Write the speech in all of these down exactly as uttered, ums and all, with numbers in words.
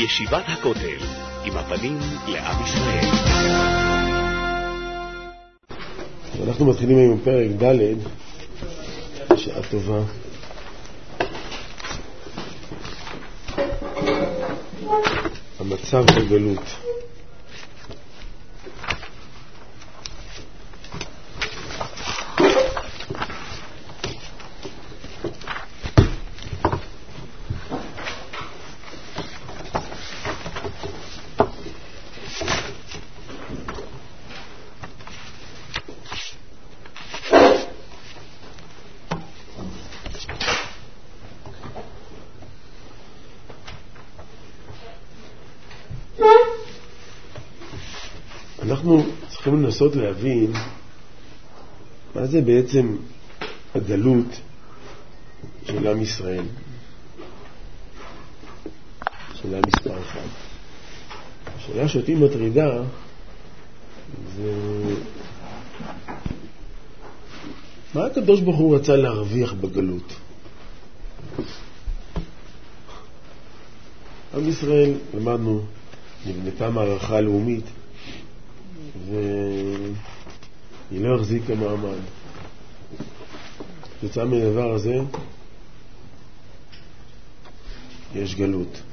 ישיבת הכותל, עם הפנים לעם ישראל. אנחנו מתחילים עם פרק ד', שעה טובה. המצב בגלות. אנחנו צריכים לנסות להבין מה זה בעצם הגלות של עם ישראל. שאלה מספר אחד. השאלה שאותי מטרידה זה מה הקדוש ברוך הוא רצה להרוויח בגלות. עם ישראל, למדנו, נבנתה מערכה לאומית והיא לא החזיקה מעמד. יצא מהדבר הזה יש גלות.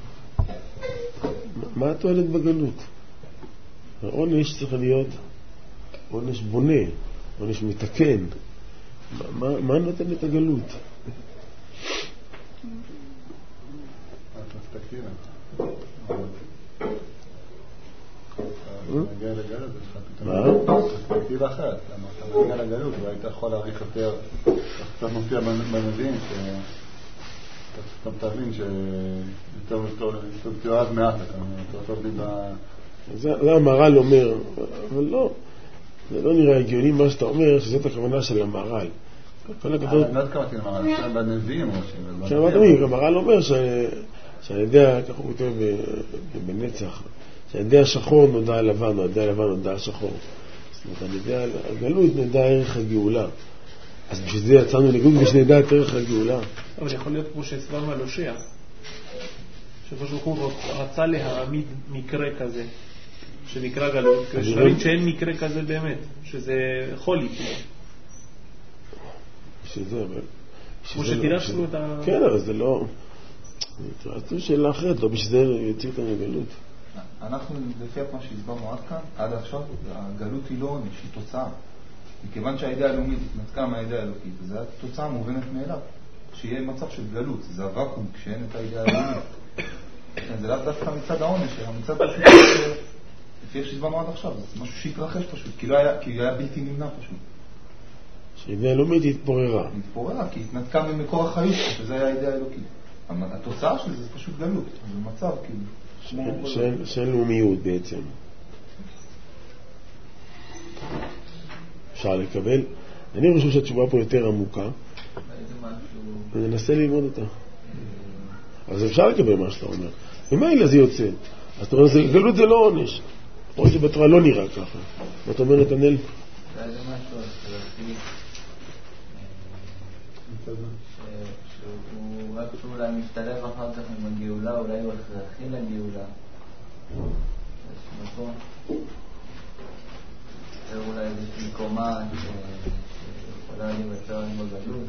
מה התועלת בגלות? העונש צריך להיות עונש בונה, עונש מתקן. מה, מה נותן את הגלות? מגיע לגלות, יש לך פתאום פרספקטיבה אחרת. למה אתה מגיע לגלות והיית יכול להעריך יותר, קצת מופיע בנביאים שאתה תבין שיותר תאהב מעט, יותר טוב לי ב... זה המהר"ל אומר, אבל לא, זה לא נראה הגיוני מה שאתה אומר, שזאת הכוונה של המהר"ל. אני לא התכוונתי למהר"ל, זה בנביאים. המהר"ל אומר שאני יודע, כך הוא כותב בנצח, שעל ידי השחור נודע הלבן, או על ידי הלבן נודע השחור. זאת אומרת, על ידי הגלות נדע ערך הגאולה. אז בשביל זה יצאנו לגלות ושנדע את ערך הגאולה. אבל יכול להיות כמו שהסברנו על הושע, שפשוט הוא רצה להעמיד מקרה כזה, שנקרא גלות, כשאין שאין מקרה כזה באמת, שזה חולי. שזה, אבל... כמו שתירשנו את ה... כן, אבל זה לא... זו שאלה אחרת, לא בשביל זה יוציא אותנו לגלות. אנחנו, לפי מה שהסברנו עד כאן, עד עכשיו, הגלות היא לא עונש, היא תוצאה. מכיוון שהאידאה הלאומית התנתקה מהאידאה האלוקית, זו התוצאה מובנת מאליו. שיהיה מצב של גלות, זה הוואקום כשאין את האידאה הלאומית. זה לאו דווקא מצד העונש, המצד פשוט, לפי איך שהסברנו עד עכשיו, זה משהו שהתרחש פשוט, כי היה בלתי נמנע פשוט. שהאידאה הלאומית התפוררה. התפוררה, כי התנתקה ממקור החיות, שזה היה האידאה האלוקית. התוצאה של זה זה פשוט גלות, זה מצב כאילו. של לאומיות בעצם. אפשר לקבל. אני חושב שהתשובה פה יותר עמוקה. וננסה ללמוד אותה. אז אפשר לקבל מה שאתה אומר. ומילא זה יוצא. אז אתה אומר, גלות זה לא עונש. או שבתורה לא נראה ככה. ואת אומרת, הנל? זה משהו, שהוא רק שאולי משתלב אחר כך עם הגאולה, אולי הוא הכרחי לגאולה. יש מקום. זה אולי איזושהי קומה שיכולה להיווצר עם בגלות.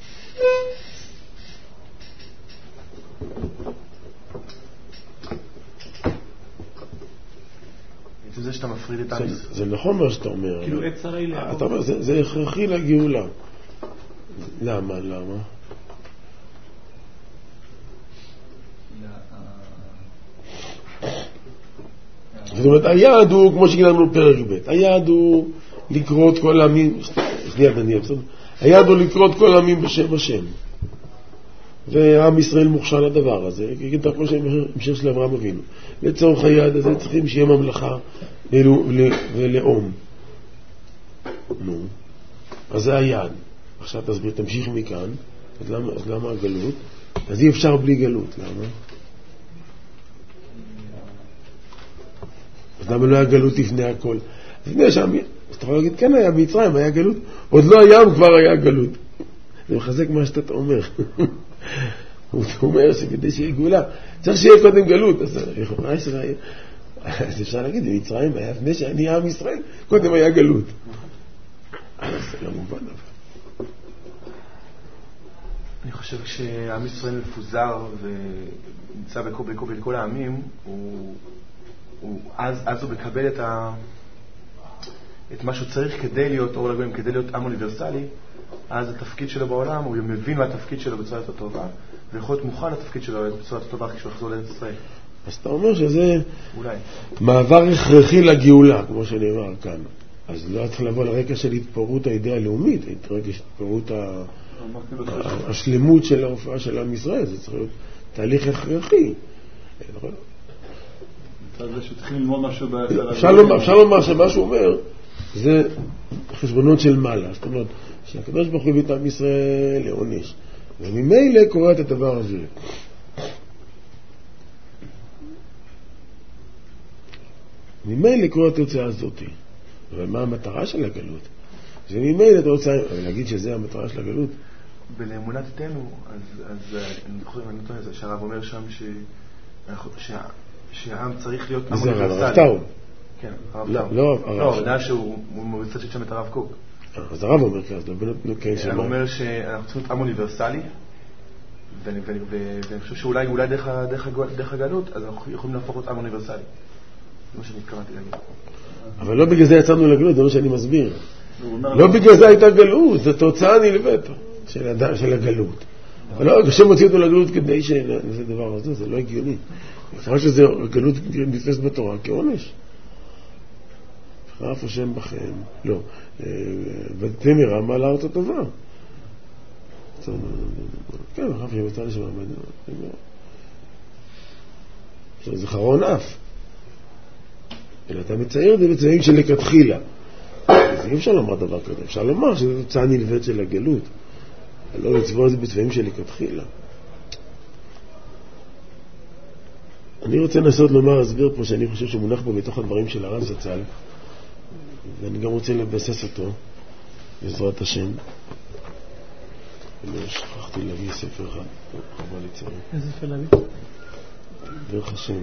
זה שאתה מפריד את העם. זה נכון מה שאתה אומר. כאילו עת שרי לעבוד. אתה אומר, זה הכרחי לגאולה. למה? למה? זאת אומרת, היעד הוא, כמו שגדלנו פרק ב', היעד הוא לקרוא את כל העמים, שנייה דניאל, היעד הוא לקרוא את כל העמים בשם השם. ועם ישראל מוכשר לדבר הזה, כי כתב כמו שהמשך של אברהם אבינו. לצורך היעד הזה צריכים שיהיה ממלכה ולאום. נו, אז זה היעד. עכשיו תסביר, תמשיך מכאן, אז למה, אז למה הגלות? אז אי אפשר בלי גלות, למה? אז למה לא היה גלות לפני הכל? לפני שם, אז אתה יכול להגיד, כן היה ביצרים, היה גלות, עוד לא היה, כבר היה גלות. זה מחזק מה שאתה אומר. הוא אומר שכדי שיהיה גאולה, צריך שיהיה קודם גלות. אז מה ישראל? אז אפשר להגיד, במצרים היה לפני שאני עם ישראל, קודם היה גלות. אז זה לא מובן אבל. אני חושב שעם ישראל מפוזר ונמצא בכל, בכל, בכל העמים, הוא, הוא, אז, אז הוא מקבל את, ה, את מה שהוא צריך כדי להיות אור לגויים, כדי להיות עם אוניברסלי. אז התפקיד שלו בעולם, הוא מבין מה התפקיד שלו בצורה יותר טובה, ויכול להיות מוכן לתפקיד שלו בצורה יותר טובה כשהוא יחזור לארץ ישראל. אז אתה אומר שזה אולי. מעבר הכרחי לגאולה, כמו שנאמר כאן. אז לא צריך לבוא לרקע של התפוררות האידאה הלאומית, רקע של התפוררות השלמות של ההופעה של עם ישראל. זה צריך להיות תהליך הכרחי. אפשר לומר שמה שהוא אומר זה חשבונות של מעלה. זאת אומרת, שהקדוש ברוך הוא הביא את עם ישראל לעונש. וממילא קורה את הדבר הזה. ממילא קורה את התוצאה הזאת. אבל מה המטרה של הגלות? זה ממילא אתה רוצה להגיד שזה המטרה של הגלות? בלאמונת איתנו, אז, אז אני חושב, אני נותן את זה, שהרב אומר שם ש... שה... שהעם צריך להיות עם אוניברסלי. זה הרב טאו. כן, הרב לא, טאו. לא, לא, יודע שהוא מבצע שם את הרב קוק. אז הרב אומר כזה, לא כן שלא. הוא אומר שאנחנו צריכים להיות עם אוניברסלי, ואני חושב שאולי אולי דרך הגלות, אז אנחנו יכולים להפוך להיות עם אוניברסלי. זה מה שאני התכוונתי להגיד. אבל לא בגלל זה יצאנו לגלות, זה מה שאני מסביר. לא בגלל זה הייתה גלות, זו תוצאה נלווית של הגלות. אבל לא, כשהם הוציאו אותו לגלות כדי שזה דבר הזה, זה לא הגיוני. לפרש שזה גלות נתפסת בתורה כעונש. חרף השם בכם, לא, ותמר רמה לארץ הטובה. כן, חרף השם בצד לשם עמד. זה חרון אף. אלא אתה מצייר את זה בצבעים של לכתחילה. אז אי אפשר לומר דבר כזה. אפשר לומר שזו תוצאה נלווית של הגלות. לא לצבוע את זה בצבעים של לכתחילה. אני רוצה לנסות לומר, הסביר פה שאני חושב שמונח פה בתוך הדברים של הרב זצ"ל, ואני גם רוצה לבסס אותו בעזרת השם. אני שכחתי להביא ספר אחד, חבל לציין. איזה ספר להביא? דרך השם.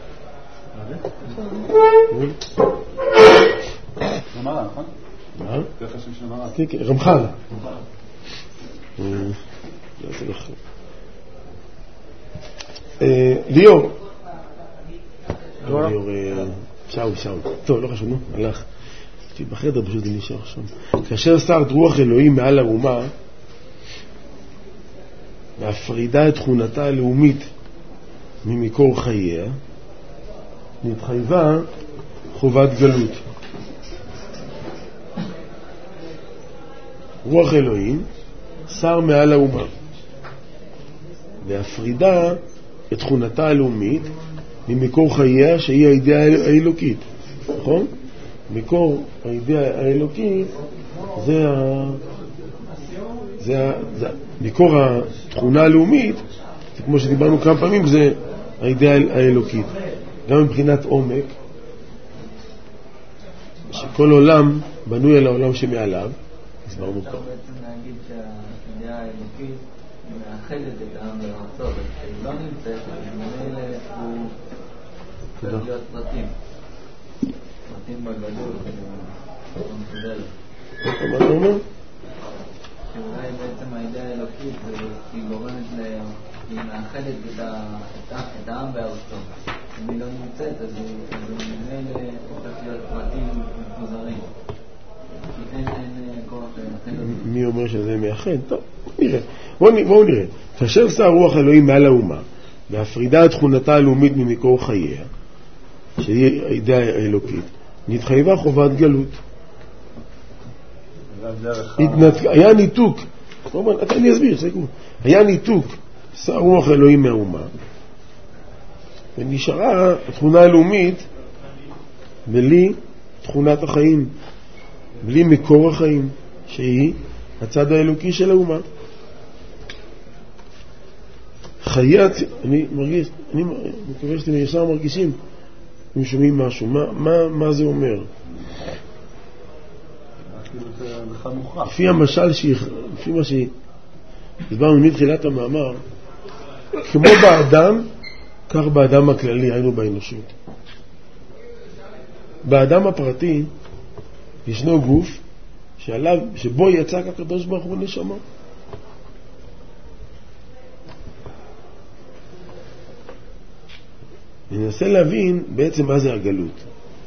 רמח"ל, נכון? מה? דרך השם של רמח"ל. כן, כן, רמח"ל. ליאור. ליאור, שאול, שאול. טוב, לא חשוב, נו, הלך. בחדר פשוט זה נשאר שם. כאשר שרת רוח אלוהים מעל האומה, והפרידה את תכונתה הלאומית ממקור חייה, נתחייבה חובת גלות. רוח אלוהים שר מעל האומה, והפרידה את תכונתה הלאומית ממקור חייה שהיא האידאה האלוקית. נכון? מקור האידאה האלוקית זה ה... זה ה... זה... מקור התכונה הלאומית, זה כמו שדיברנו כמה פעמים, זה האידאה האלוקית. גם מבחינת עומק, שכל עולם בנוי על העולם שמעליו, הסברנו פה. אפשר בעצם להגיד שהאידאה האלוקית מאחדת את העם בארצו, אבל כשהיא לא נמצאת, ממילא הוא צריך להיות פרטים. פרטים בגדול, לא מסודרת. מה אתה אומר? שאולי בעצם האידאה האלוקית היא גורמת ל... היא מאחדת את העם בארצו. אם היא לא נמצאת, אז הוא ממילא הופך להיות פרטים מפוזרים. מי אומר שזה מאחד? טוב, נראה. בואו נראה. כאשר שר רוח אלוהים מעל האומה, והפרידה את תכונתה הלאומית ממקור חייה, שהיא האידאה האלוקית, נתחייבה חובת גלות. היה ניתוק, אני אסביר, היה ניתוק, שר רוח אלוהים מהאומה, ונשארה התכונה הלאומית בלי תכונת החיים, בלי מקור החיים, שהיא הצד האלוקי של האומה. חיית, אני מרגיש, אני מקווה שאתם ישר מרגישים, אם שומעים משהו, מה, מה, מה זה אומר? לפי המשל, לפי מה שהסברנו מתחילת המאמר, כמו באדם, כך באדם הכללי, היינו באנושות. באדם הפרטי ישנו גוף שעליו, שבו יצא הקדוש ברוך הוא נשמה. ננסה להבין בעצם מה זה הגלות.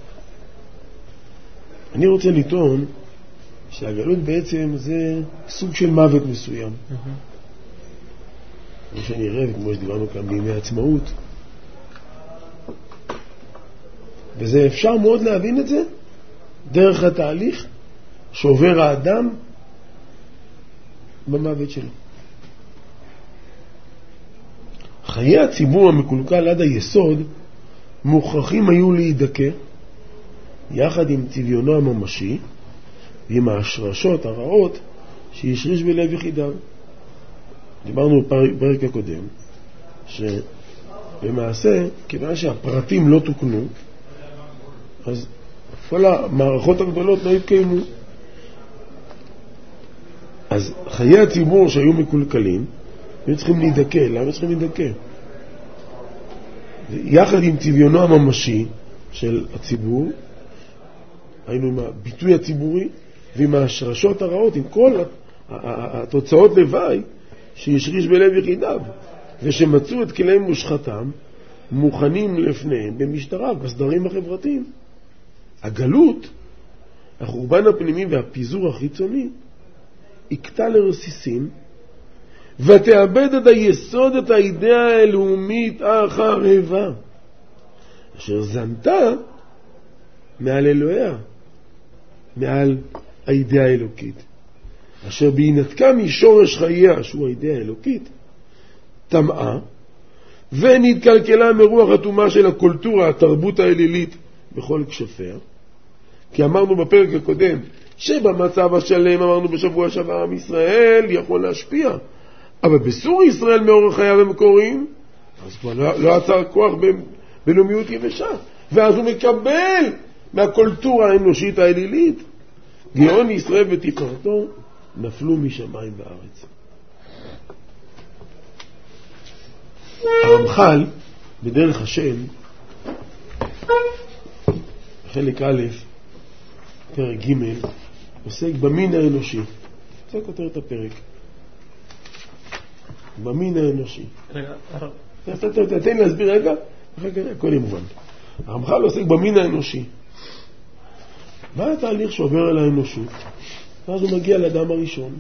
אני רוצה לטעון שהגלות בעצם זה סוג של מוות מסוים. כמו שאני אראה, וכמו שדיברנו כאן בימי העצמאות. וזה אפשר מאוד להבין את זה דרך התהליך שעובר האדם במוות שלו. חיי הציבור המקולקל עד היסוד מוכרחים היו להידכא יחד עם צביונו הממשי ועם ההשרשות הרעות שישריש בלב יחידיו. דיברנו בפרק הקודם שבמעשה, כיוון שהפרטים לא תוקנו, אז כל המערכות הגדולות לא התקיימו. אז חיי הציבור שהיו מקולקלים היו צריכים להידכא. למה צריכים להידכא? יחד עם צביונו הממשי של הציבור, היינו עם הביטוי הציבורי ועם ההשרשות הרעות, עם כל התוצאות לוואי שישריש בלב יחידיו, ושמצאו את כליהם מושחתם מוכנים לפניהם במשטרה, בסדרים החברתיים. הגלות, החורבן הפנימי והפיזור החיצוני, יקטע לרסיסים ותאבד את היסוד, את האידאה הלאומית החרבה אשר זנתה מעל אלוהיה, מעל האידאה האלוקית, אשר בהינתקה משורש חייה שהוא האידאה האלוקית טמאה ונתקלקלה מרוח התומה של הקולטורה, התרבות האלילית בכל כשפיה. כי אמרנו בפרק הקודם שבמצב השלם, אמרנו בשבוע שעבר, עם ישראל יכול להשפיע, אבל בסור ישראל מאורח חייו המקוריים אז כבר לא, לא עצר כוח בלאומיות יבשה, ואז הוא מקבל מהקולטורה האנושית האלילית. גאון ישראל ותפארתו נפלו משמיים בארץ. הרמח"ל בדרך השם חלק א' פרק ג' עוסק במין האנושי. זה כותרת הפרק, במין האנושי. תן לי להסביר רגע, אחר כך הכל ימובן. הרמח"ל עוסק במין האנושי. מה התהליך שעובר על האנושות? אז הוא מגיע לאדם הראשון,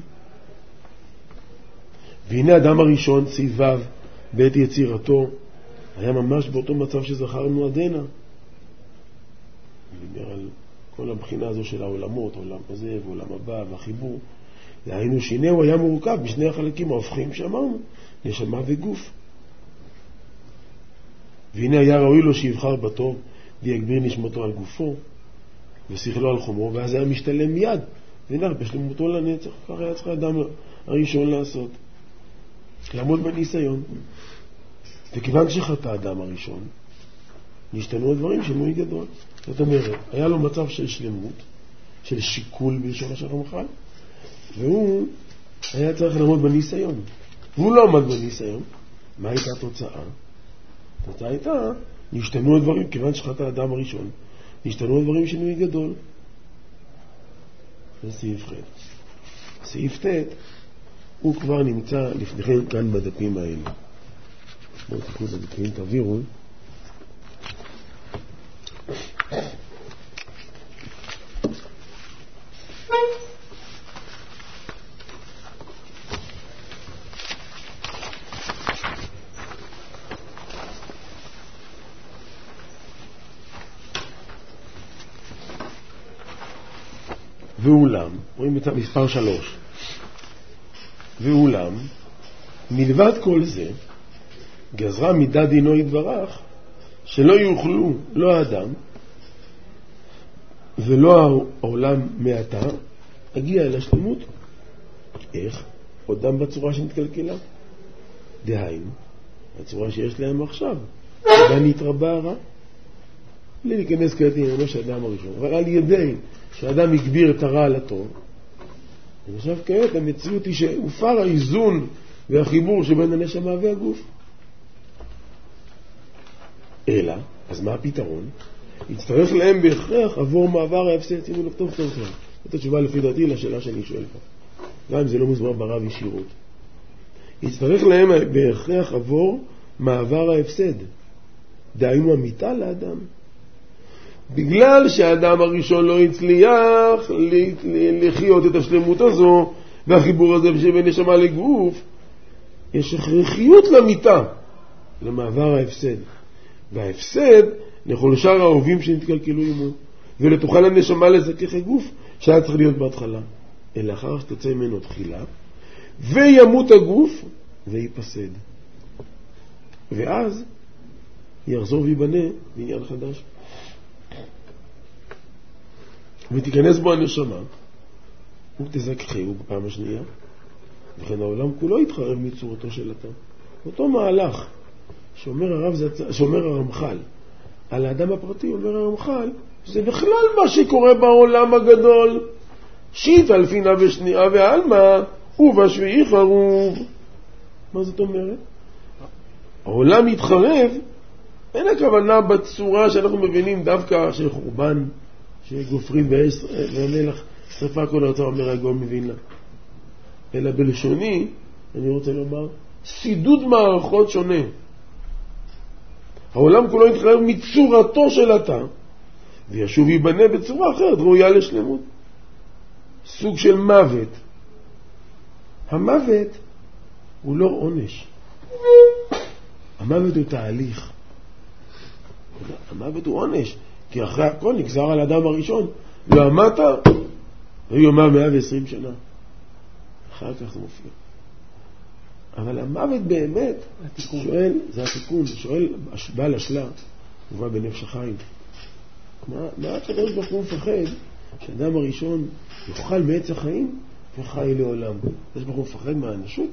והנה האדם הראשון סביביו בעת יצירתו היה ממש באותו מצב שזכרנו עדנה. הוא דיבר על כל הבחינה הזו של העולמות, העולם הזה ועולם הבא והחיבור. דהיינו שהנה היה מורכב בשני החלקים ההופכים שאמרנו, נשמה וגוף. והנה היה ראוי לו שיבחר בטוב ויגביר נשמתו על גופו ושכלו על חומרו, ואז היה משתלם מיד ונח בשלמותו לנצח. כך היה צריך האדם הראשון לעשות, לעמוד בניסיון. וכיוון שחטא האדם הראשון נשתנו הדברים שינוי גדול. זאת אומרת, היה לו מצב של שלמות, של שיקול בלשון של הרמח"ל, והוא היה צריך לעמוד בניסיון. והוא לא עמד בניסיון. מה הייתה התוצאה? התוצאה הייתה, נשתנו הדברים, כיוון שחטא האדם הראשון, נשתנו הדברים שינוי גדול. זה סעיף ח'. סעיף ט' הוא כבר נמצא לפניכם כאן בדפים האלה. בואו תקחו את הדפים, תעבירו. ואולם, רואים את המספר שלוש, ואולם, מלבד כל זה, גזרה מידת דינו יתברך, שלא יוכלו, לא האדם, ולא העולם מעתה, הגיע אל השלמות. איך? עודם בצורה שנתקלקלה. דהיינו, הצורה שיש להם עכשיו, עדיין נתרבה הרע. בלי להיכנס כעת לעניינו של האדם הראשון, אבל על ידי שהאדם יגביר את הרע על הטוב, ועכשיו כעת המציאות היא שהופר האיזון והחיבור שבין הנשמה והגוף. אלא, אז מה הפתרון? יצטרך להם בהכרח עבור מעבר ההפסד. שימו לב טוב טוב טוב. זאת התשובה לפי דעתי לשאלה שאני שואל פה. גם אם זה לא מוסבר ברב ישירות. יצטרך להם בהכרח עבור מעבר ההפסד. דהיינו המיטה לאדם. בגלל שהאדם הראשון לא הצליח לחיות את השלמות הזו, והחיבור הזה שבין נשמה לגוף, יש הכרחיות למיטה, למעבר ההפסד. וההפסד לכל שאר האהובים שנתקלקלו עמו, ולתוכל הנשמה לזכך הגוף שהיה צריך להיות בהתחלה, אלא אחר שתצא ממנו תחילה, וימות הגוף ויפסד. ואז יחזור ויבנה בעניין חדש. ותיכנס בו הנשמה, ותזכחהו בפעם השנייה, וכן העולם כולו יתחרב מצורתו של אדם. אותו מהלך שאומר הרב, שאומר הרמח"ל, על האדם הפרטי, אומר הרמח"ל, זה בכלל מה שקורה בעולם הגדול. שיט על פינה ושנייה ועלמה, ובשביעי חרוב. מה זאת אומרת? העולם יתחרב, אין הכוונה בצורה שאנחנו מבינים דווקא של חורבן, שגופרים והמלח שרפה כל ארצה, אומר הגאון מווילנה. אלא בלשוני, אני רוצה לומר, סידוד מערכות שונה. העולם כולו יתחרב מצורתו של התא, וישוב ייבנה בצורה אחרת, ראויה לשלמות. סוג של מוות. המוות הוא לא עונש. המוות הוא תהליך. המוות הוא עונש, כי אחרי הכל נגזר על האדם הראשון. לא עמת, היו יומם מאה ועשרים שנה. אחר כך זה מופיע. אבל המוות באמת, שואל, זה התיקון, שואל בעל השלה, הוא בא בנפש החיים. מה, מה הקדוש ברוך הוא מפחד שהאדם הראשון יאכל מעץ החיים וחי לעולם? הקדוש ברוך הוא מפחד מהאנושות?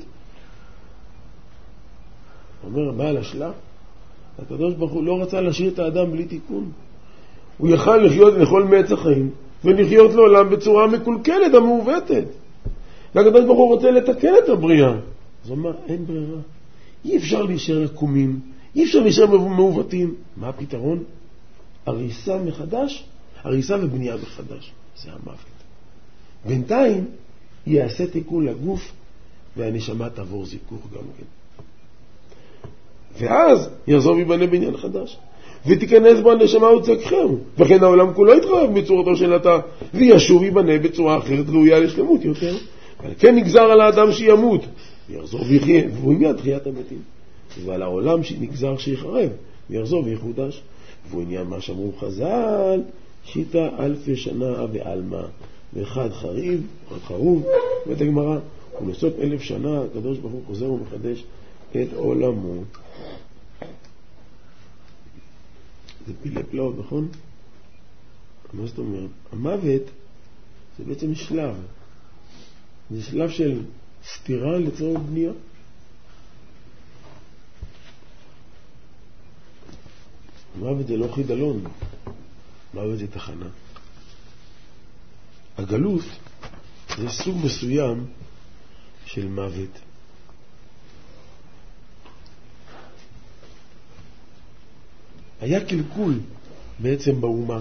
אומר בעל השלה, הקדוש ברוך הוא לא רצה להשאיר את האדם בלי תיקון. הוא יכל לחיות לאכול מעץ החיים ולחיות לעולם בצורה מקולקלת, המעוותת. והקדוש ברוך הוא רוצה לתקן את הבריאה. אז הוא אומר, אין ברירה. אי אפשר להישאר עקומים, אי אפשר להישאר מעוותים. מה הפתרון? הריסה מחדש, הריסה ובנייה מחדש. זה המוות. בינתיים יעשה תיקון לגוף והנשמה תעבור זיכוך גם כן. ואז יחזור ויבנה בניין חדש. ותיכנס בו הנשמה ותזכחהו. וכן העולם כולו יתחרב מצורתו של התא, וישוב ויבנה בצורה אחרת ראויה לשלמות יותר. אבל כן נגזר על האדם שימות, ויחזור ויחיה, והוא עניין תחיית המתים. ועל העולם שנגזר שיחרב, ויחזור ויחודש. והוא עניין מה שאמרו חז"ל, שיטה אלפי שנה ועלמה, ואחד חריב, אחד חרוב, ואת הגמרא, ולסוף אלף שנה, הקדוש ברוך הוא חוזר ומחדש את עולמו. זה פילי פלאות, נכון? מה זאת אומרת? המוות זה בעצם שלב. זה שלב של סתירה לצורך בנייה. המוות זה לא חידלון, המוות זה תחנה. הגלות זה סוג מסוים של מוות. היה קלקול בעצם באומה.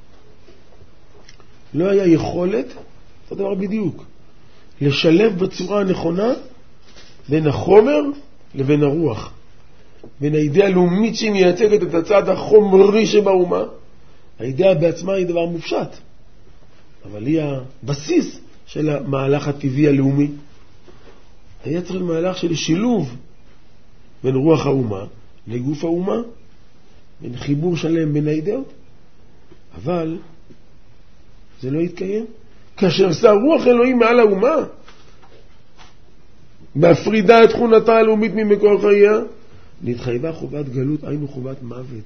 לא היה יכולת, זה דבר בדיוק, לשלב בצורה הנכונה בין החומר לבין הרוח. בין האידאה הלאומית שהיא מייצגת את הצד החומרי שבאומה. האידאה בעצמה היא דבר מופשט, אבל היא הבסיס של המהלך הטבעי הלאומי. היה צריך מהלך של שילוב בין רוח האומה לגוף האומה, בין חיבור שלם בין האידאות, אבל זה לא יתקיים. כאשר עשה רוח אלוהים מעל האומה, בהפרידה את תכונתה הלאומית ממקור חייה, נתחייבה חובת גלות, היינו חובת מוות.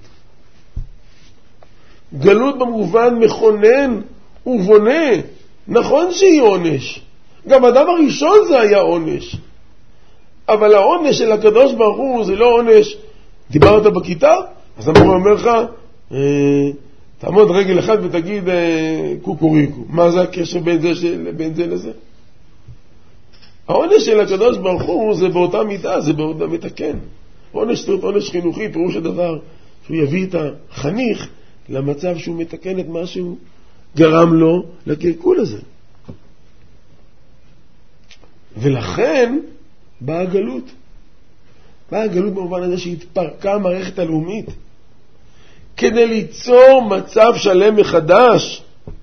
גלות במובן מכונן ובונה. נכון שהיא עונש, גם האדם הראשון זה היה עונש, אבל העונש של הקדוש ברוך הוא זה לא עונש. דיברת בכיתה, אז המורה אומר לך, אה, תעמוד רגל אחד ותגיד אה, קוקוריקו. מה זה הקשר בין זה, של, בין זה לזה? העונש של הקדוש ברוך הוא זה באותה מידה, זה באותה מתקן. עונש, עונש חינוכי, פירוש הדבר שהוא יביא את החניך למצב שהוא מתקן את מה שהוא גרם לו לקלקול הזה. ולכן באה הגלות. באה הגלות במובן הזה שהתפרקה המערכת הלאומית כדי ליצור מצב שלם מחדש.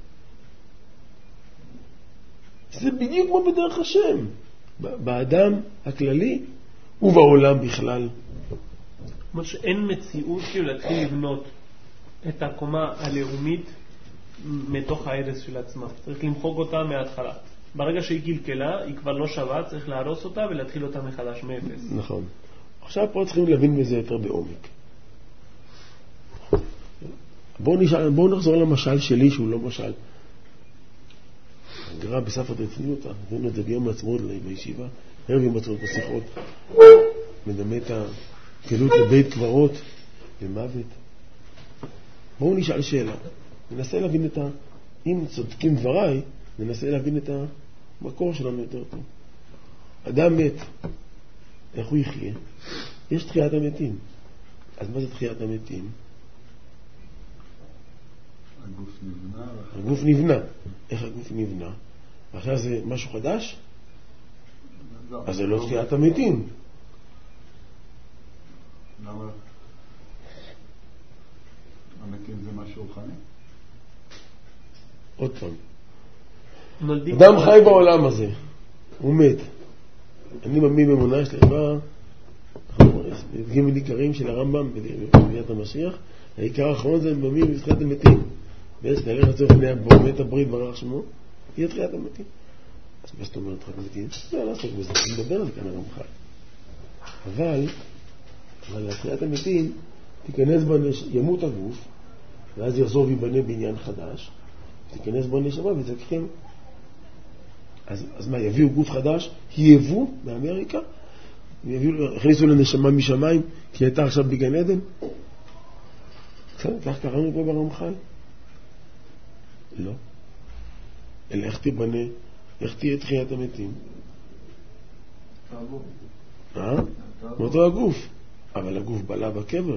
זה בדיוק כמו בדרך השם, באדם הכללי ובעולם בכלל. זאת שאין מציאות כאילו להתחיל לבנות את הקומה הלאומית מתוך הערס של עצמה. צריך למחוק אותה מההתחלה. ברגע שהיא קלקלה, היא כבר לא שווה, צריך להרוס אותה ולהתחיל אותה מחדש מאפס. נכון. עכשיו פה צריכים להבין בזה יותר בעומק. בואו נשאל, בואו נחזור למשל שלי שהוא לא משל. הגר"א בספר רצינות, הבאנו את זה ביום העצמאות בישיבה, ערב יום העצמאות בשיחות, מדמה את הגלות לבית קברות למוות. בואו נשאל שאלה. ננסה להבין את ה... אם צודקים דבריי, ננסה להבין את המקור שלנו יותר טוב. אדם מת, איך הוא יחיה? יש תחיית המתים. אז מה זה תחיית המתים? הגוף נבנה. הגוף נבנה. איך הגוף נבנה? עכשיו זה משהו חדש? אז זה לא תחיית המתים. למה? המתים זה משהו רוחני? עוד פעם. אדם חי בעולם הזה, הוא מת. אני מאמין באמונה שלמה, ג' עיקרים של הרמב"ם בביאת המשיח, העיקר האחרון זה מאמין בתחיית המתים. ויש נעלה רצון לפני באמת הברית ברח שמו, יהיה תחיית המתים. אז מה זאת אומרת תחיית המתים? לא לעסוק בזה, אני מדבר על כאן הרמח"ל. אבל, אבל תחיית המתים תיכנס בנש... ימות הגוף, ואז יחזור ויבנה בעניין חדש, תיכנס בו נשמה ותקחים. אז, אז מה, יביאו גוף חדש? יבוא מאמריקה? יביאו, הכניסו לנשמה משמיים, כי הייתה עכשיו בגן עדן? כך קראנו פה ברמח"ל? לא. אלא איך תיבנה, איך תהיה תחיית המתים? אה? מאותו הגוף. אבל הגוף בלה בקבר.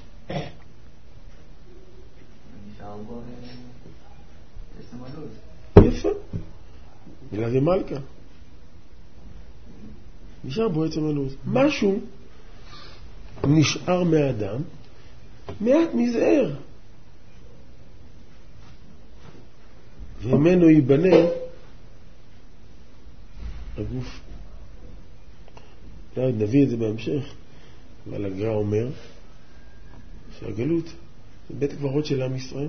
יפה. בגלל זה מלכה. נשאר בו עצם הלוז. משהו נשאר מהאדם, מעט מזער. וממנו ייבנה הגוף. נביא את זה בהמשך, אבל הגר"א אומר שהגלות זה בית הקברות של עם ישראל.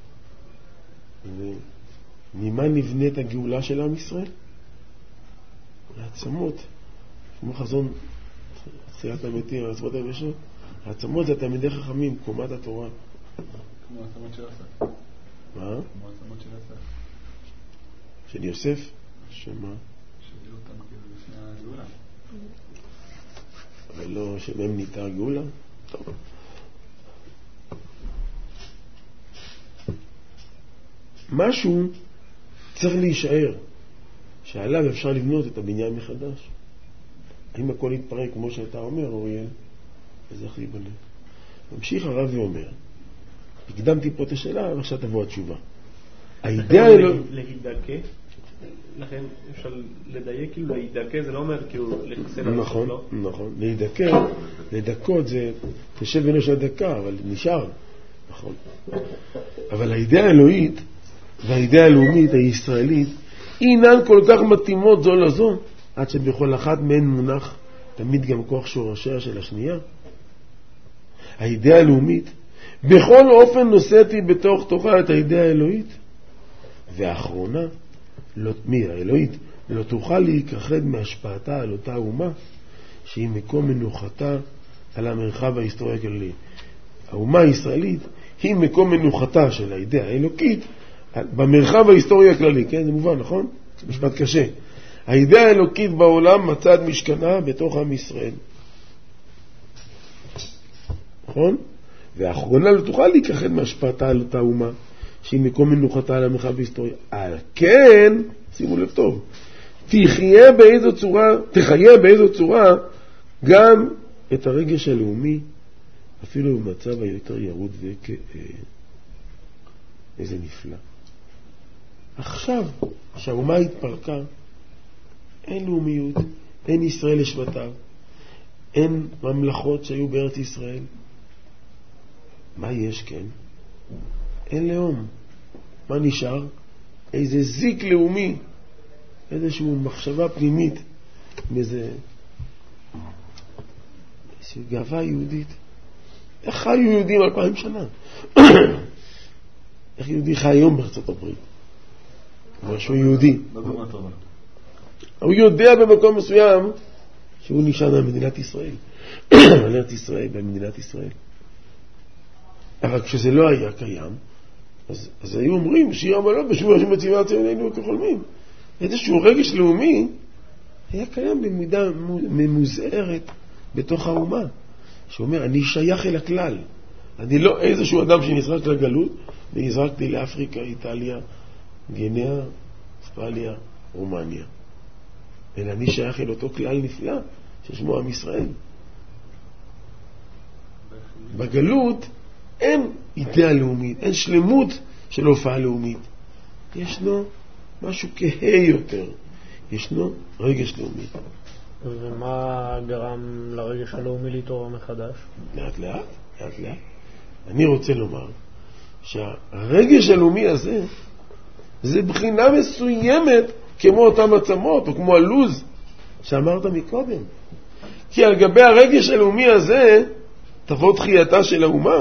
וממה נבנית הגאולה של עם ישראל? העצמות. כמו חזון תחיית המתים, העצמות היבשות. העצמות זה תלמידי חכמים, קומת התורה. כמו העצמות של יוסף. מה? כמו העצמות של יוסף. של יוסף? שמה? שהביאו אותם כאילו לפני הגאולה. ולא שמהם ניתה הגאולה? טוב. משהו צריך להישאר, שעליו אפשר לבנות את הבניין מחדש. אם הכל יתפרק כמו שאתה אומר, אוריאל, אז איך להיבנה? ממשיך הרב ואומר, הקדמתי פה את השאלה, ועכשיו תבוא התשובה. האידאה אלו... להידקה, לכן אפשר לדייק, כאילו להידקה, זה לא אומר כאילו לחסל. נכון, נכון. להידקה, לדקות זה תשב בינו של דקה, אבל נשאר. נכון. אבל האידאה האלוהית, והאידאה הלאומית הישראלית, אינן כל כך מתאימות זו לזו, עד שבכל אחת מהן מונח תמיד גם כוח שורשיה של השנייה. האידאה הלאומית בכל אופן נושאתי בתוך תוכה את האידאה האלוהית, והאחרונה, לא, מי האלוהית, לא תוכל להיכחד מהשפעתה על אותה אומה שהיא מקום מנוחתה על המרחב ההיסטורי הכללי. האומה הישראלית היא מקום מנוחתה של האידאה האלוקית במרחב ההיסטורי הכללי. כן, זה מובן, נכון? משפט קשה. האידאה האלוקית בעולם מצד משכנה בתוך עם ישראל. נכון? והאחרונה לא תוכל להיכחד מהשפעתה על אותה אומה שהיא מקום מנוחתה על המרחב ההיסטורי. על כן, שימו לב טוב, תחיה באיזו צורה, תחיה באיזו צורה גם את הרגש הלאומי אפילו במצב היותר ירוד וכאיזה נפלא. עכשיו, שהאומה התפרקה, אין לאומיות, אין ישראל לשבטיו, אין ממלכות שהיו בארץ ישראל. מה יש כן? אין לאום. מה נשאר? איזה זיק לאומי, איזושהי מחשבה פנימית, מאיזה גאווה יהודית. איך חיו יהודים אלפיים שנה? איך יהודי חי היום בארצות הברית? אומר שהוא יהודי. הוא יודע במקום מסוים שהוא נשען על מדינת ישראל. על ארץ ישראל, במדינת ישראל. אבל כשזה לא היה קיים, אז, אז היו אומרים שיר המעלות בשבוע שמציבה ארצנו כחולמים. איזשהו רגש לאומי היה קיים במידה ממוזערת בתוך האומה, שאומר, אני שייך אל הכלל. אני לא איזשהו אדם שנזרק לגלות, ונזרקתי לאפריקה, איטליה, גינאה, אוסטרליה, רומניה. אלא אני שייך אל אותו כלל נפלא ששמו עם ישראל. בגלות אין אידאה לאומית, אין שלמות של הופעה לאומית. ישנו משהו כהה יותר. ישנו רגש לאומי. ומה גרם לרגש הלאומי להתעורר מחדש? לאט לאט, לאט לאט. אני רוצה לומר שהרגש הלאומי הזה זה בחינה מסוימת כמו אותם עצמות או כמו הלוז שאמרת מקודם. כי על גבי הרגש הלאומי הזה תבוא תחייתה של האומה.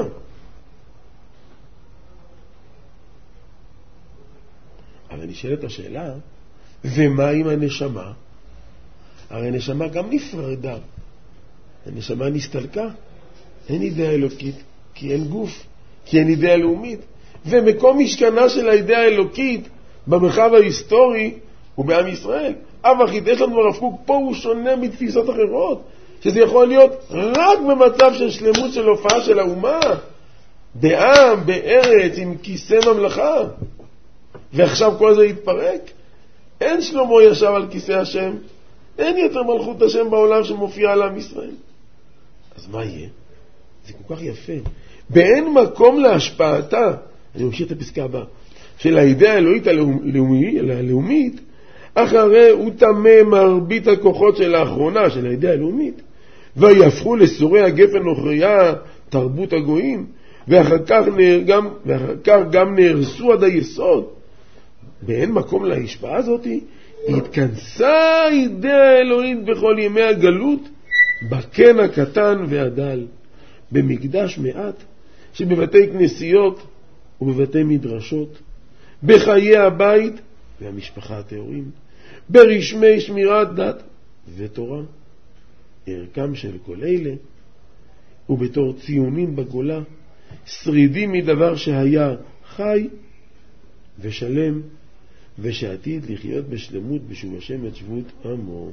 אבל נשאלת השאלה, ומה עם הנשמה? הרי הנשמה גם נפרדה. הנשמה נסתלקה. אין אידאה אלוקית, כי אין גוף, כי אין אידאה לאומית. ומקום משכנה של האידאה האלוקית במרחב ההיסטורי הוא בעם ישראל. אבל חידש לנו הרב קוק, פה הוא שונה מתפיסות אחרות, שזה יכול להיות רק במצב של שלמות של הופעה של האומה, בעם, בארץ, עם כיסא ממלכה. ועכשיו כל זה יתפרק. אין שלמה ישב על כיסא השם, אין יותר מלכות השם בעולם שמופיע על עם ישראל. אז מה יהיה? זה כל כך יפה. באין מקום להשפעתה, אני ממשיך את הפסקה הבאה, של האידאה האלוהית הלאומית, הלאומית, אחרי הוא תמה מרבית הכוחות של האחרונה, של האידאה הלאומית, ויהפכו לסורי הגפן נוכריה, תרבות הגויים, ואחר כך, גם, ואחר כך גם נהרסו עד היסוד. באין מקום להשפעה הזאת, התכנסה האידאה האלוהית בכל ימי הגלות, בקן הקטן והדל, במקדש מעט, שבבתי כנסיות ובבתי מדרשות, בחיי הבית והמשפחה הטהורים, ברשמי שמירת דת ותורה, ערכם של כל אלה, ובתור ציונים בגולה, שרידים מדבר שהיה חי ושלם, ושעתיד לחיות בשלמות בשוב השם את שבות עמו.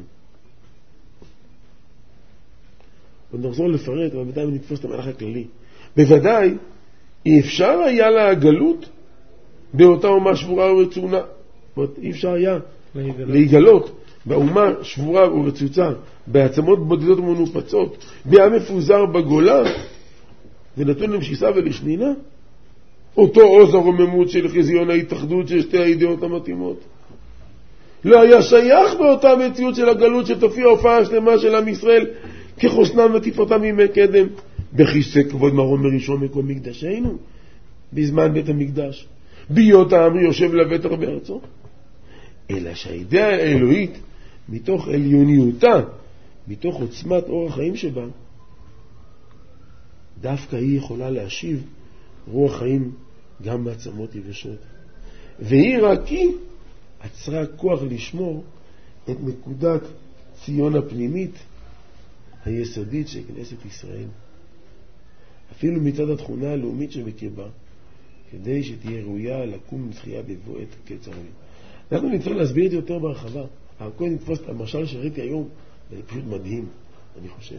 עוד נחזור לפרט, אבל בינתיים נתפוס את המהלך הכללי. בוודאי, אי אפשר היה לה הגלות באותה אומה שבורה ורצונה. אי אפשר היה להיגלות, להיגלות באומה שבורה ורצוצה, בעצמות בודדות ומנופצות, בעם מפוזר בגולה, ונתון למשיסה ולשנינה. אותו עוז הרוממות של חזיון ההתאחדות של שתי הידיעות המתאימות. לא היה שייך באותה מציאות של הגלות שתופיע הופעה השלמה של עם ישראל כחוסנם ותפארתם ימי קדם, בכיסא כבוד מרום מראשון מקום מקדשנו, בזמן בית המקדש, ביות העם יושב לבטח בארצו. אלא שהאידאה האלוהית, מתוך עליוניותה, מתוך עוצמת אור החיים שבה, דווקא היא יכולה להשיב רוח חיים גם בעצמות יבשות. והיא רק היא עצרה כוח לשמור את נקודת ציון הפנימית היסודית של כנסת ישראל. אפילו מצד התכונה הלאומית שבקרבה, כדי שתהיה ראויה לקום לתחייה בבוא עת קץ העולם. אנחנו נצטרך להסביר את זה יותר בהרחבה. אבל קודם נתפוס את המשל שראיתי היום, זה פשוט מדהים, אני חושב.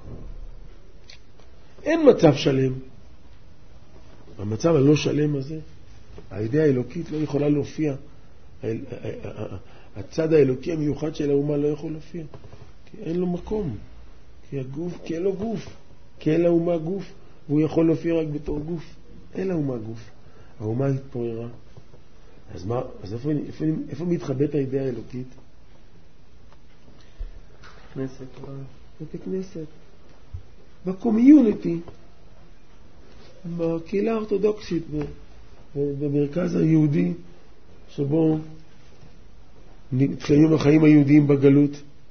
אין מצב שלם. במצב הלא שלם הזה, האידאה האלוקית לא יכולה להופיע. הצד האלוקי המיוחד של האומה לא יכול להופיע. כי אין לו מקום. כי הגוף, כי אין לו גוף. כי אין לאומה גוף. והוא יכול להופיע רק בתור גוף. אין האומה גוף. האומה התפוררה. אז מה, אז איפה, איפה, איפה מתחבאת האידאה האלוקית? כנסת. בית הכנסת. בקומיוניטי. בקהילה האורתודוקסית, במרכז היהודי, שבו נתקיימו החיים היהודיים בגלות.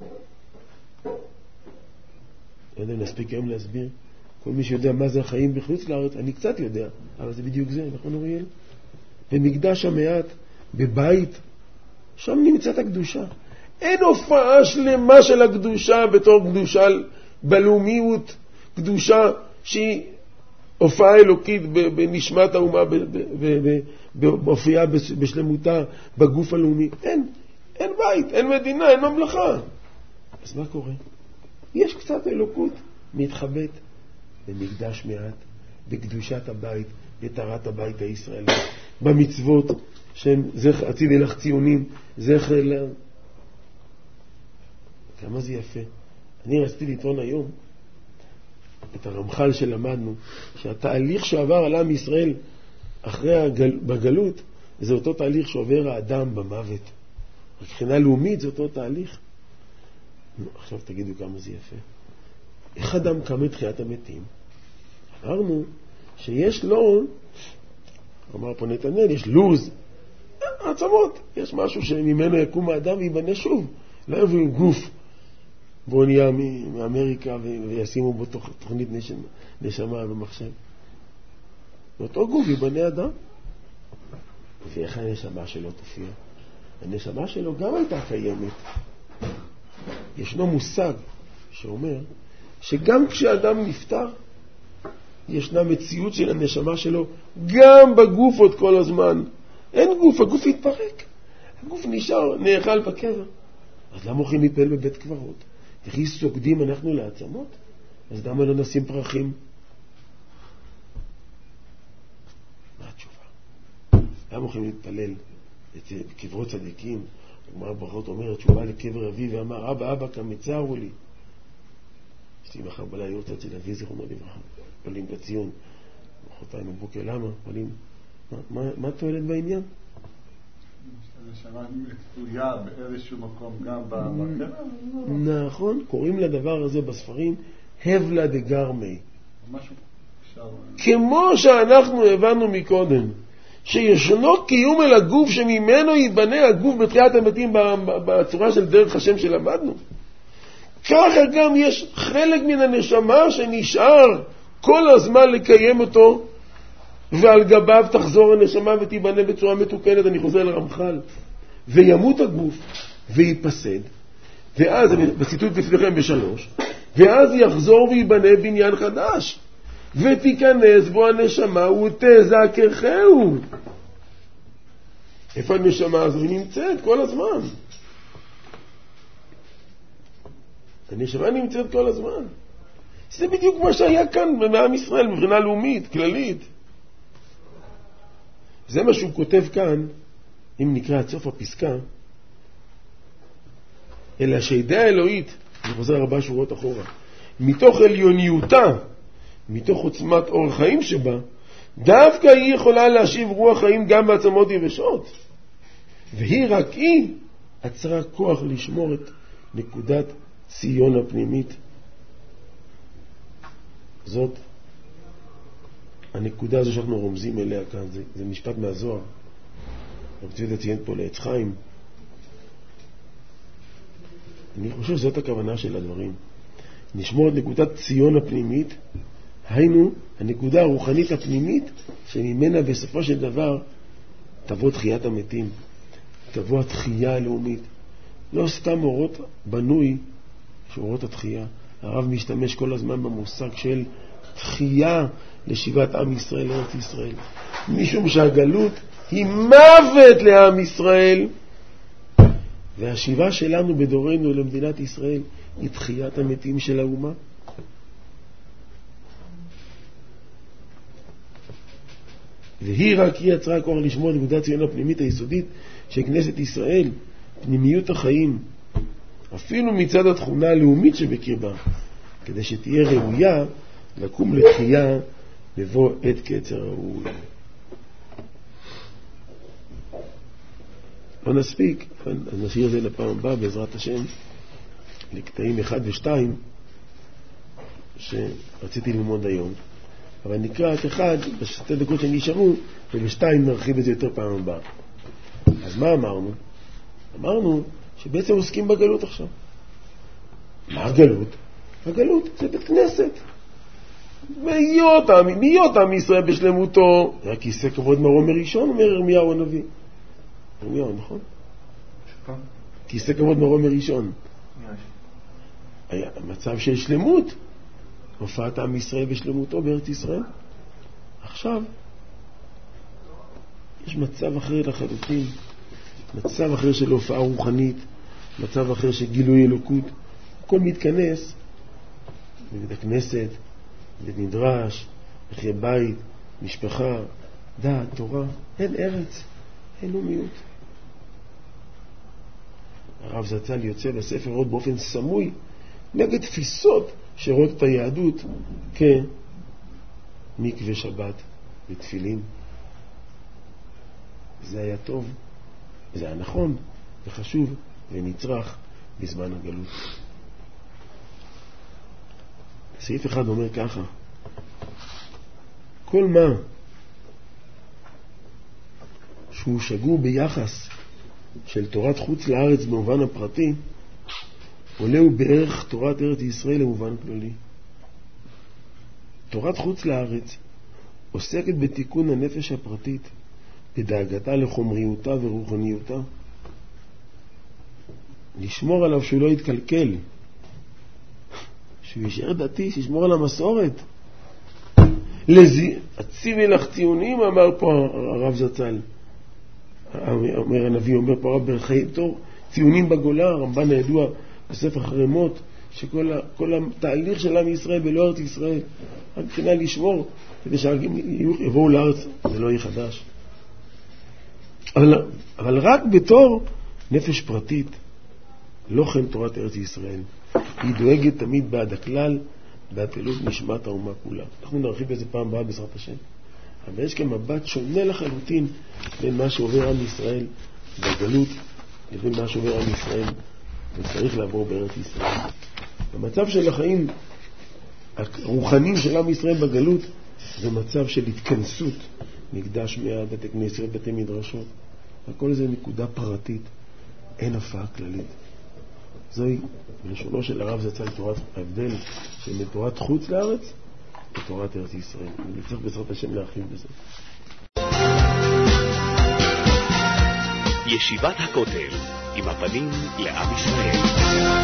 לא יודע, נספיק היום להסביר. כל מי שיודע מה זה החיים בחוץ לארץ, אני קצת יודע, אבל זה בדיוק זה, נכון אוריאל? במקדש המעט, בבית, שם נמצאת הקדושה. אין הופעה שלמה של הקדושה בתור קדושה בלאומיות, קדושה שהיא הופעה אלוקית בנשמת האומה, בהופיעה בשלמותה, בגוף הלאומי. אין, אין בית, אין מדינה, אין ממלכה. אז מה קורה? יש קצת אלוקות מתחבאת במקדש מעט, בקדושת הבית, בטהרת הבית הישראלי, במצוות שהם זכר, הציבי לך ציונים, זכר לה. כמה זה יפה. אני רציתי לטעון היום את הרמח"ל שלמדנו, שהתהליך שעבר על עם ישראל אחרי הגל, בגלות, זה אותו תהליך שעובר האדם במוות. מבחינה לאומית זה אותו תהליך. עכשיו תגידו כמה זה יפה. איך אדם קם לתחיית המתים? אמרנו שיש לו, אמר פה נתנאל, יש לוז, עצמות, יש משהו שממנו יקום האדם ויבנה שוב. לא יביאו גוף בו נהיה מאמריקה וישימו בו תוכנית נשמה במחשב. ואותו גוף יבנה אדם. ואיך הנשמה שלו תופיע? הנשמה שלו גם הייתה קיימת. ישנו מושג שאומר שגם כשאדם נפטר, ישנה מציאות של הנשמה שלו גם בגוף עוד כל הזמן. אין גוף, הגוף יתפרק. הגוף נשאר, נאכל בקבר. אז למה הולכים להתפלל בבית קברות? וכי סוגדים אנחנו לעצמות? אז למה לא נשים פרחים? מה התשובה? למה הולכים להתפלל בקברות צדיקים? גמרא ברכות אומרת שהוא בא לקבר אבי ואמר, אבא, אבא, כמצערו לי. יש לי מחר בלילה יורצת של אבי זיכרונו לברכה. פועלים בציון. מחרתיים בבוקר, למה? פועלים. מה, מה, מה תועלת בעניין? הנשמה תלויה באיזשהו מקום גם בקבר? נכון, קוראים לדבר הזה בספרים הבלה דגרמי. משהו אפשר... כמו שאנחנו הבנו מקודם, שישנו קיום אל הגוף שממנו ייבנה הגוף בתחיית המתים בצורה של דרך השם שלמדנו. ככה גם יש חלק מן הנשמה שנשאר כל הזמן לקיים אותו, ועל גביו תחזור הנשמה ותיבנה בצורה מתוקנת. אני חוזר לרמח"ל. וימות הגוף ויפסד, ואז, בציטוט לפניכם בשלוש, ואז יחזור ויבנה בניין חדש, ותיכנס בו הנשמה ותזככהו. איפה הנשמה הזו? היא נמצאת כל הזמן. הנשמה נמצאת כל הזמן. זה בדיוק מה שהיה כאן בעם ישראל מבחינה לאומית, כללית. זה מה שהוא כותב כאן, אם נקרא עד סוף הפסקה, אלא שהידיעה האלוהית, אני חוזר ארבע שורות אחורה, מתוך עליוניותה, מתוך עוצמת אורח חיים שבה, דווקא היא יכולה להשיב רוח חיים גם בעצמות יבשות. והיא רק היא עצרה כוח לשמור את נקודת ציון הפנימית. זאת הנקודה הזו שאנחנו רומזים אליה כאן. זה, זה משפט מהזוהר. רב צבי ציין פה לעץ חיים. אני חושב שזאת הכוונה של הדברים. נשמור את נקודת ציון הפנימית, היינו הנקודה הרוחנית הפנימית שממנה בסופו של דבר תבוא תחיית המתים, תבוא התחייה הלאומית. לא סתם אורות בנוי שאורות התחייה. הרב משתמש כל הזמן במושג של תחייה לשיבת עם ישראל לארץ ישראל, משום שהגלות היא מוות לעם ישראל, והשיבה שלנו בדורנו למדינת ישראל היא תחיית המתים של האומה. והיא רק היא יצרה כוח לשמור את נקודת ציון הפנימית היסודית של כנסת ישראל, פנימיות החיים, אפילו מצד התכונה הלאומית שבקרבה, כדי שתהיה ראויה לקום לתחייה לבוא את קצר ראוי. לא נספיק, אז נשאיר את זה לפעם הבאה בעזרת השם, לקטעים אחד ושתיים שרציתי ללמוד היום. אבל נקרא את אחד בשתי דקות שנשארו, ובשתיים נרחיב את זה יותר פעם הבאה. אז מה אמרנו? אמרנו שבעצם עוסקים בגלות עכשיו. מה הגלות? הגלות זה בית כנסת. מיות עם ישראל בשלמותו. היה כיסא כבוד מרום מראשון, אומר ירמיהו הנביא. ירמיהו, נכון? כיסא כבוד מרום מראשון. היה מצב של שלמות. הופעת עם ישראל בשלמותו בארץ ישראל. עכשיו יש מצב אחר לחלוטין. מצב אחר של הופעה רוחנית, מצב אחר של גילוי אלוקות. הכל מתכנס בבית הכנסת, בית מדרש, בחיי בית, משפחה, דעת, תורה. אין ארץ, אין לאומיות. הרב זצ"ל יוצא בספר עוד באופן סמוי נגד תפיסות שרואות את היהדות כמקווה שבת ותפילין. זה היה טוב, זה היה נכון וחשוב ונצרך בזמן הגלות. סעיף אחד אומר ככה: כל מה שהוא שגור ביחס של תורת חוץ לארץ במובן הפרטי, עולה הוא בערך תורת ארץ ישראל למובן כללי. תורת חוץ לארץ עוסקת בתיקון הנפש הפרטית, בדאגתה לחומריותה ורוחניותה, לשמור עליו שהוא לא יתקלקל, שהוא יישאר דתי, שישמור על המסורת. הציבי לך ציונים, אמר פה הרב זצ"ל, אומר הנביא, אומר פה הרב בחיי תור, ציונים בגולה. הרמב"ן הידוע בספר חרמות, שכל ה, כל התהליך של עם ישראל בלא ארץ ישראל, רק מבחינה לשמור, כדי שיבואו לארץ, זה לא יהיה חדש. אבל, אבל רק בתור נפש פרטית, לא כן תורת ארץ ישראל. היא דואגת תמיד בעד הכלל, בעד פעילות נשמת האומה כולה. אנחנו נרחיב בזה פעם הבאה בעזרת השם. אבל יש כאן מבט שונה לחלוטין בין מה שעובר עם ישראל בגלות לבין מה שעובר עם ישראל וצריך לעבור בארץ ישראל. במצב של החיים הרוחניים של עם ישראל בגלות זה מצב של התכנסות, מקדש מעט, בתי כנסיות, בתי מדרשות. הכל זה נקודה פרטית, אין הופעה כללית. זוהי בלשונו של הרב זצ"ל תורת ההבדל של תורת חוץ לארץ ותורת ארץ ישראל. אני צריך בעזרת השם להרחיב בזה. ישיבת הכותל עם הפנים לעם ישראל.